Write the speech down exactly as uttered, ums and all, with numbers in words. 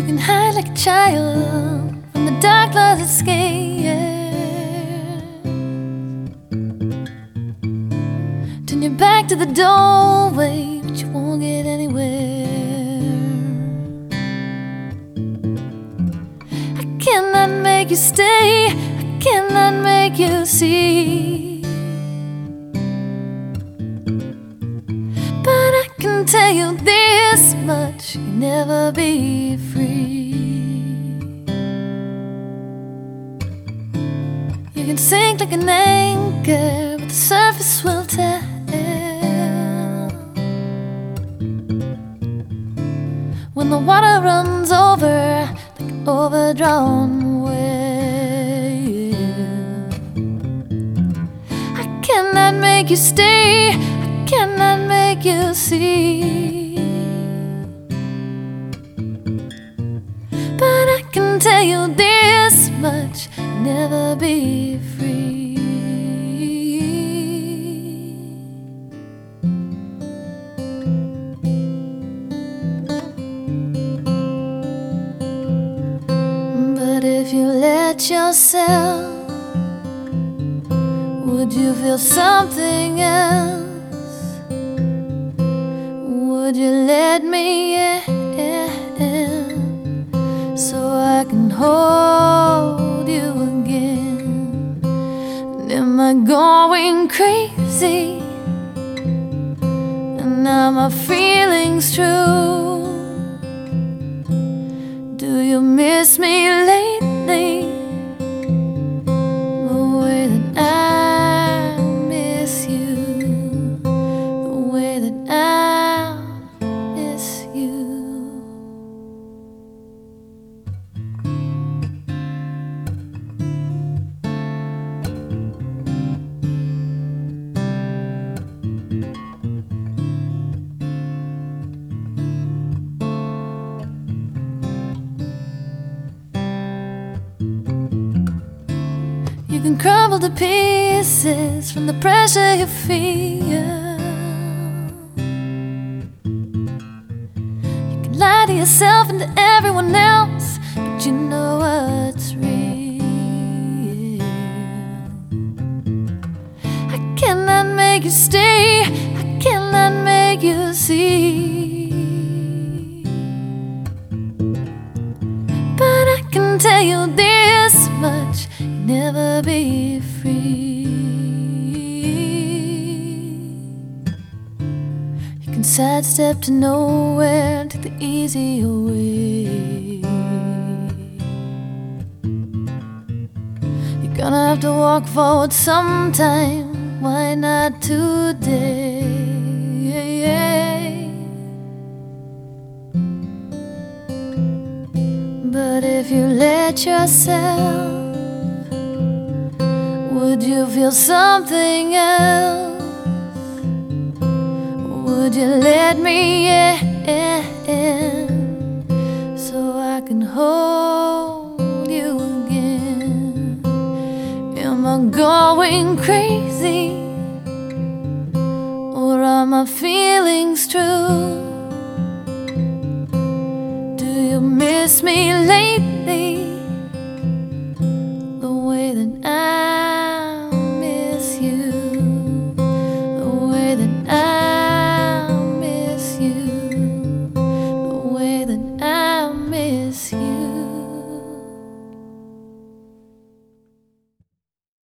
can hide like a child from the dark clouds that scare. Turn your back to the doorway, but you won't get anywhere. I cannot make you stay, I cannot make you see. But I can tell you this much, you'll never be free. You can sink like an anchor, but the surface will tell. When the water runs over like an overdrawn well, I cannot make you stay, I cannot make you see. But I can tell you this much, you'll never be free. But if you let yourself, would you feel something else? Would you let me in, so I can hold you again? And am I going crazy? And are my feelings true? Do you miss me lately, the way that I miss you, the way that I miss you? You can crumble to pieces from the pressure you feel. You can lie to yourself and to everyone else, but you know what's real. I cannot make you stay, I cannot make you see. But I can tell you this much, never be free. You can sidestep to nowhere, take the easy way. You're gonna have to walk forward sometime, why not today? But if you let yourself, would you feel something else? Would you let me in, so I can hold you again? Am I going crazy, or are my feelings true? Do you miss me